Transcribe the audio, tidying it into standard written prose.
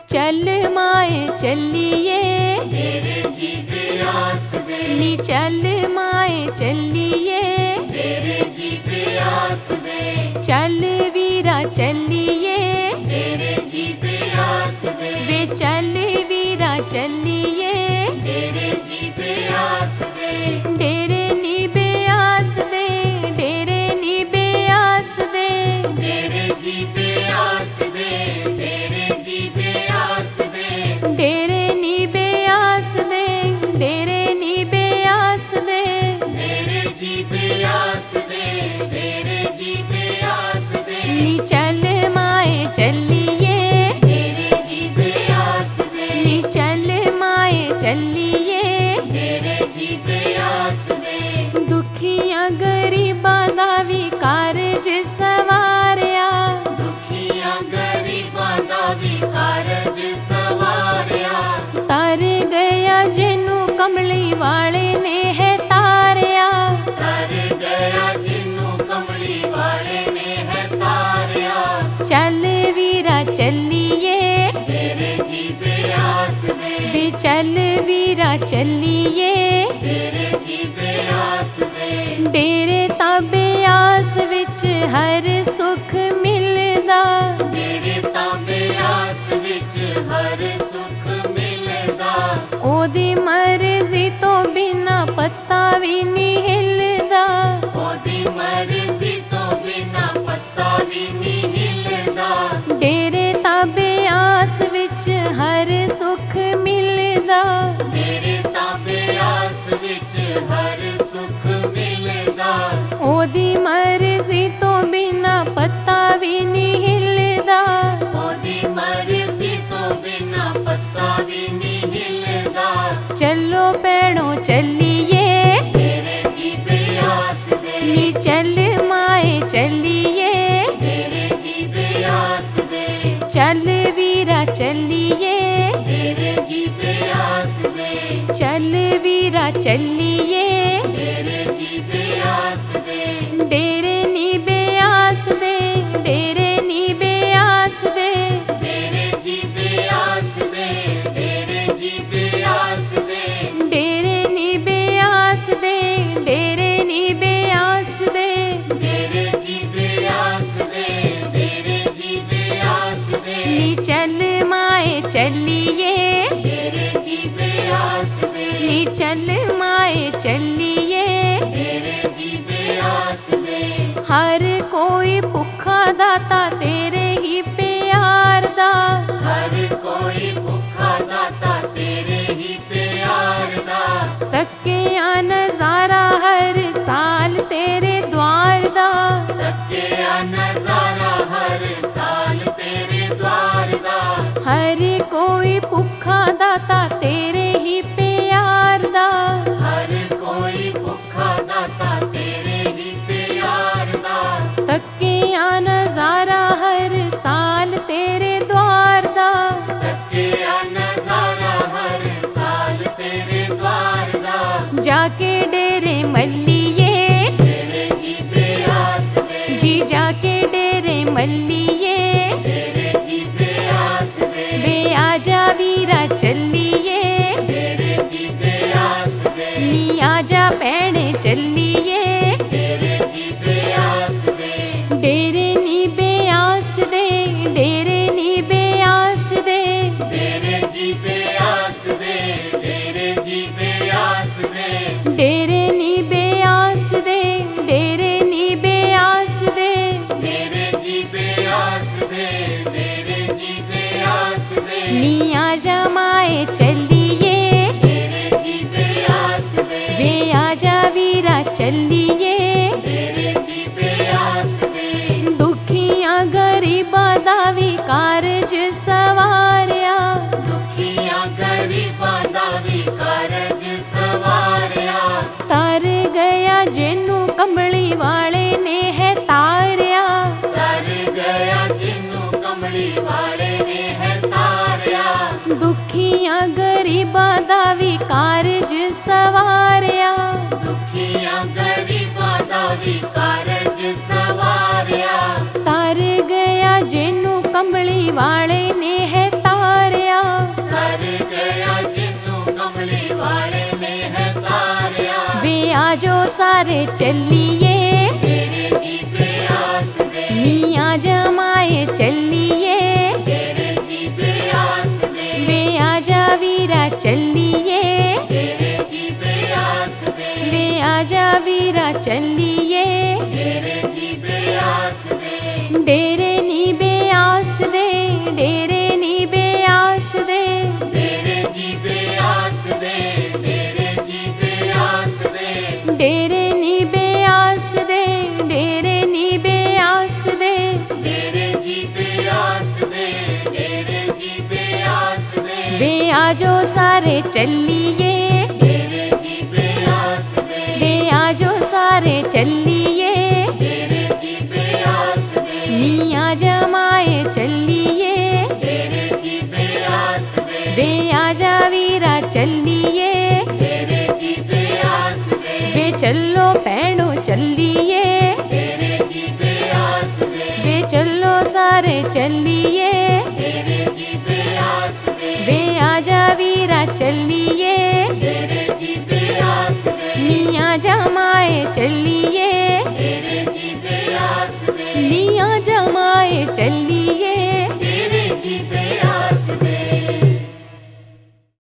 चल माए चलिए तेरे जी प्यास दे, नी चल माए चलिए तेरे जी प्यास दे, चल वीरा चलिए तेरे जी प्यास दे, वे चल वीरा चलिए तेरे जी प्यास दे, डेरे नी बेआस दे डेरे नी बेआस दे तेरे जी प्यास दे, तेरे जी प्यास दे, डेरे नी बेआस दे डेरे नी बेआस दे तेरे जी प्यास दे, तेरे जी प्यास दे, नी चल माए चलिए तेरे जी प्यास दे, नी चल माए चलिए तेरे जी प्यास दे, दुखियां गरीबां दा भी कारज सवारिया दुखियां गरीबां दा भी कारज सवारिया, तर गया जिन्नू कमली वाले ने है तारिया तर गया जिन्नू कमली वाले ने है तारिया, चल वीरा चलिए तेरे जी प्यास दे, भी चल वीरा चलिए तेरे जी प्यास दे, डेरे ताबे आस विच हर सुख मिलदा तेरे ताबे आस विच हर सुख मिलदा, ओदी मर्जी तो बिना पत्ता भी नहीं हिलदा ओदी मर्जी तो बिना पत्ता भी नहीं हिलदा, डेरे ताबे आस विच हर सुख मिलदा तेरे ताबे आस विच हर सुख मिलदा, ओदी मर्जी तो बिना पत्ता भी नहीं हिलदा ओदी मर्जी तो बिना पत्ता भी नहीं हिलदा, चलो पैड़ों चलिए तेरे जी प्यास दे, नी चल माए चलिए तेरे जी प्यास दे, चल वीरा चलिए तेरे जी प्यास दे, चल वीरा चलिए तेरे जी प्यास दे, डेरे नी बेआस दे डेरे नी बेआस दे तेरे जी प्यास दे, तेरे जी प्यास दे, डेरे नी बेआस दे डेरे नी बेआस दे तेरे जी प्यास दे, तेरे जी प्यास दे, नी चल माए चलिए तेरे जी प्यास दे, नी चल माए चलिए तेरे जी प्यास दे, हर कोई भुखा दाता तेरे ही प्यार दा हर कोई भुखा दाता तेरे ही प्यार दा, तकिया नजारा हर साल तेरे द्वार दा तके नजारा हर साल तेरे द्वार दा, हर कोई भुखा दाता तेरे ही प्यार दा हर कोई भुखा दाता तेरे ही प्यार दा, तकिया नजारा हर साल तेरे द्वार दा तके नजारा हर साल तेरे द्वार दा, जाके डेरे मल्लिए तेरे जी प्यास दे, जी जाके डेरे मल्लिए तेरे जी प्यास दे, वे आजा वीरा चलिए तेरे जी प्यास दे, नी आजा पैणे चलिए तेरे जी प्यास दे, डेरे नी बेआस दे डेरे नी बेआस दे तेरे जी प्यास दे, तेरे जी प्यास दे, डेरे नी बेआस दे डेरे नी बेआस दे तेरे जी प्यास दे, तेरे जी प्यास दे, नी आजा माए चलिए तेरे जी प्यास दे, वे आजा वीरा चलिए तेरे जी प्यास दे, दुखियां गरीबां दा भी कारज सवारिया दुखियां गरीबां दा भी कारज सवारिया, तर गया जिन्नू कमली वाले ने है तारिया तर गया जिन्नू कमली वाले ने है तारिया, दुखियां गरीबां दा भी कारज सवारिया दुखियां गरीबां दा भी कारज सवारिया, तर गया जिन्नू कमली वाले ने है तारिया सारे चलिए, तेरे जी पे आस दे, नी आजा माए चलिए, तेरे जी पे आस दे, वे आजा वीरा चलिए, तेरे जी पे आस दे, वे आजा वीरा चलिए। तेरे जी पे आस दे, डेरे नी बे आस दे, डेरे नी बे आस दे, तेरे जी पे आस दे, तेरे जी पे आस दे, डेरे नी बे आस दे, डेरे नी बे आस दे, तेरे जी पे आस दे, तेरे जी पे आस दे, वे आजो सारे चलिए, तेरे जी पे आस दे, वे आजो सारे चलिए, तेरे जी पे आस दे, नी आजा माए चलिए, तेरे जी पे आस दे, वे आजा वीरा चलिए, तेरे जी पे आस दे, वे चलो पैणो चलिए, तेरे जी पे आस दे, वे चलो सारे चलिए, तेरे जी पे आस दे, वे आजा वीरा चलिए, तेरे जी पे आस दे, नी आजा माए चलिए, तेरे जी पे आस दे, नी आजा माए चलिए।